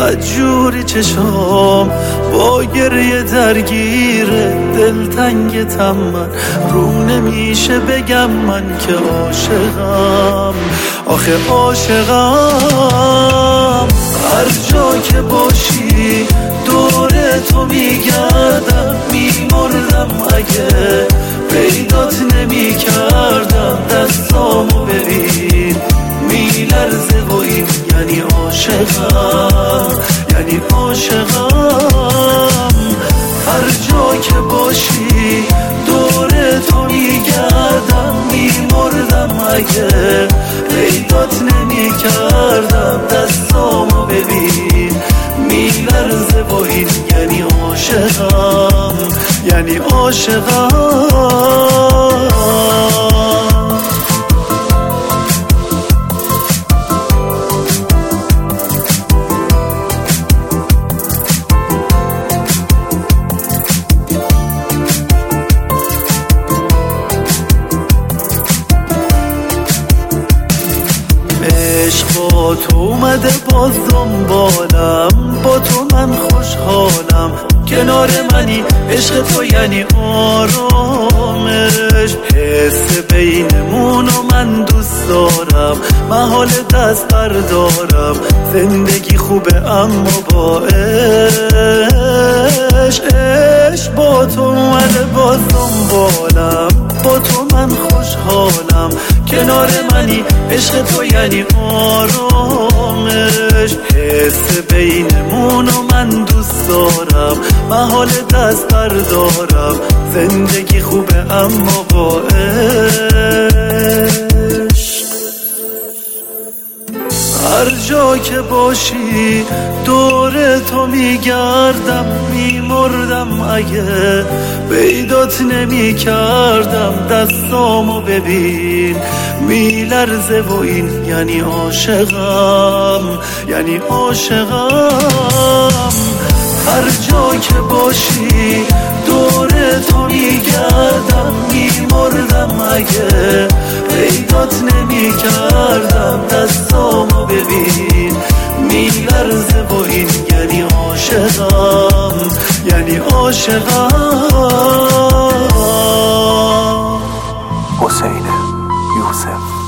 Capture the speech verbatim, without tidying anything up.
بدجوری چشام با گریه درگیره، دلتنگتم من رو نمیشه بگم من که عاشقم، آخه عاشقم. هر جا که باشی دور تو میگردم، میمردم اگه پیدات نمیکردم. دستامو ببین میلرزه و این یعنی عاشقم، یعنی عاشقم. هر جا که باشی دور تو میگردم، میمردم اگه پیدات نمیکردم. دستامو ببین میلرزه و این یعنی عاشقم، یعنی عاشقم. عشق با تو اومده باز دنبالم، با تو من خوشحالم، کنار منی. عشق تو یعنی آرامش، حس بینمون و من دوست دارم، محال دست بردارم. زندگی خوبه اما با عشق، عشق با تو اومده باز دنبالم، با تو من خوشحالم، کنار منی. عشق تو یعنی آرامش، حس بینمون و من دوست دارم، محال دست بردارم. زندگی خوبه اما با عشق. هر جا که باشی دور تو میگردم، میمردم اگه پیدات نمیکردم. دستامو ببین میلرزه و این یعنی عاشقم، یعنی عاشقم. هر جا که باشی دور تو میگردم، میمردم اگه پیدات نمیکردم. دستامو ببین میلرزه و این یعنی عاشقم، یعنی عاشقم. حسین یوسف